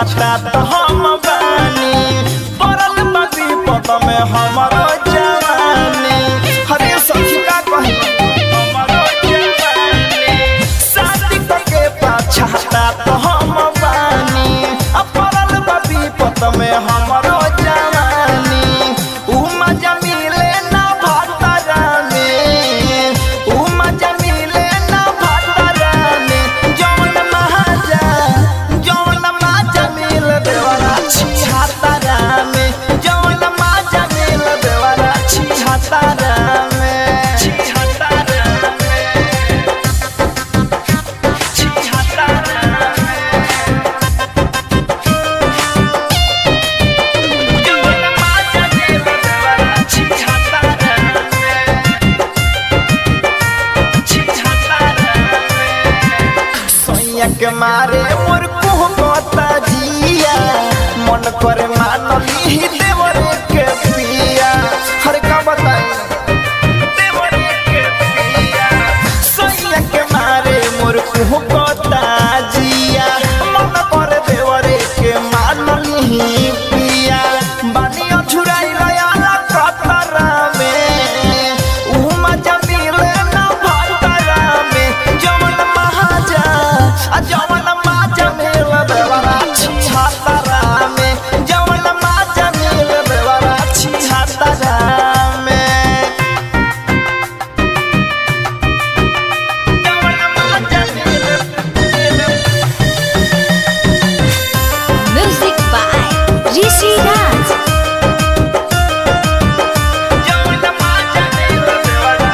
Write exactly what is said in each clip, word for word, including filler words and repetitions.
छाता तो हम बानी पड़ल बाबी पद में हमारो जवानी। हरे सखी का कही हमारो जवानी शादी के छाता तो हम बानी पड़ल बाबी पद में हमारो जवानी। उ मजा मिले ना भातारा में उ मजा मिले ना भातारा में जौन महाजा जौन माजा मिल देवरा छिहत्तरा में जौन माजा मिल देवरा छिहत्तरा में छिहत्तरा में छिहत्तरा में जौन माजा मिल देवरा छिहत्तरा में छिहत्तरा में। सोनिया के मारे मोर कुहकता जिया मन करे मानली देवरे के पिया। हर का बताई देवरे के पिया सोनिया के मारे मोर कुहकता जिया मन करे देवरे के मानली पिया। बानिया झुराई लयाला कतरा में उ मजा मिले ना भातारा में जवन महाजा आ जवन माजा मिल देवरा छिहत्तरा में जवन माजा मिल देवरा छिहत्तरा में जवन माजा मिल Music by Rishi Raj. जवन माजा मिल देवरा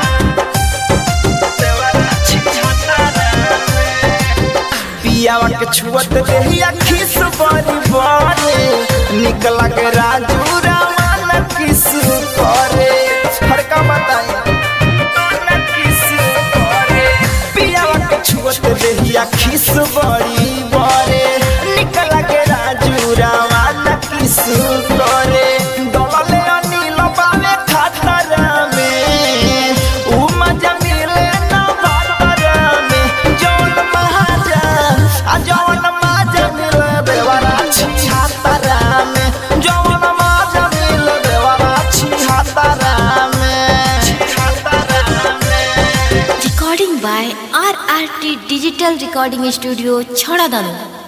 देवरा छिहत्तरा में। पियावा के छुअत देहिया खिस बड़ी बड़े निकला के राजू रामान किस करे। हर का बताई किस करे पियावा के छुअत देहिया खिस बड़ी बड़े निकला के राजू रामान किस करे। दलले अनिल बावे खतरा में उ मजा मिले ना भातारा में जौन महाजा आ जौन माजा मिल देवरा छिहत्तरा में जौन माजा मिल देवरा छिहत्तरा में छिहत्तरा में। Recording by R R T Digital Recording Studio, Chhadadanu.